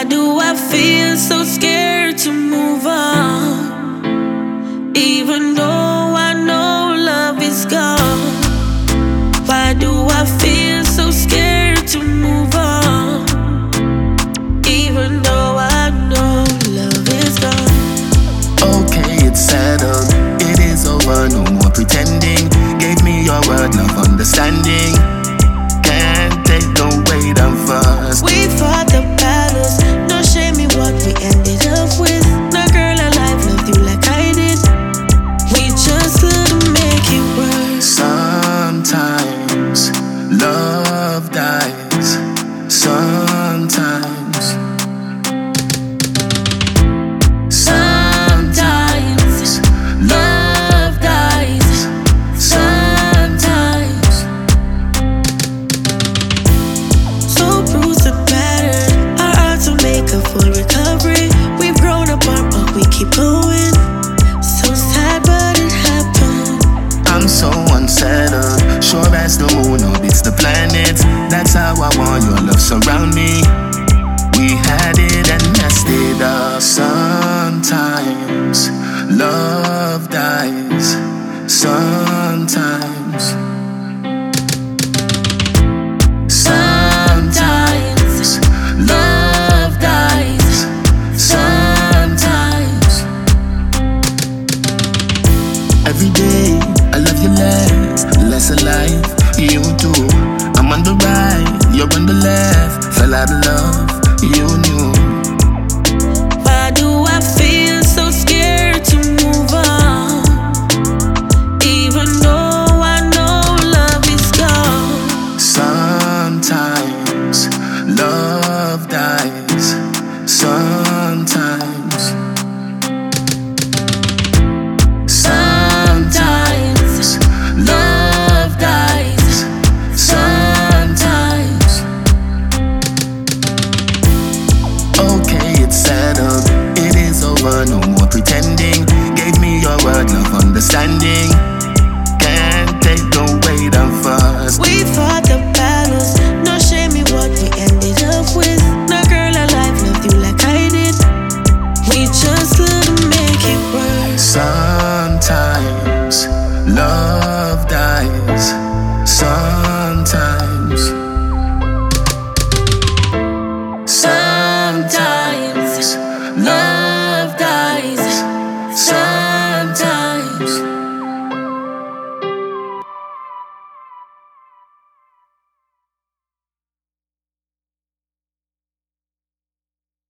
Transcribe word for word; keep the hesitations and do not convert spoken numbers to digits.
do I feel so scared to move on? Even though I know love is gone. Why do I feel so scared to move on? Even though I know love is gone. Okay, it's settled, it is over, no more pretending. Gave me your word, love, understanding. Can't take the weight of us. We fought the battles, no shame in what we ended up with. No girl alive loved you like I did. We just couldn't make it work. Sometimes love dies. Sometimes. Sometimes love dies. Sometimes. So bruised and battered, our hearts will make a full recovery. We've grown apart, but we keep going. So sad, but it happened. I'm so unsettled, sure as the moon orbits the planets. That's how I want your love surround me. We had it and messed it up. Sometimes love dies. Sometimes. Sometimes love dies. Sometimes. Every day I love you less, less alive. You too. I'm on the right, you're on the left. Fell out of love, you knew. Why do I feel so scared to move on? Even though I know love is gone. Sometimes love dies. Sometimes. Sometimes love dies. Sometimes. Okay, it's settled, it is over, no more pretending. Gave me your word, love, understanding.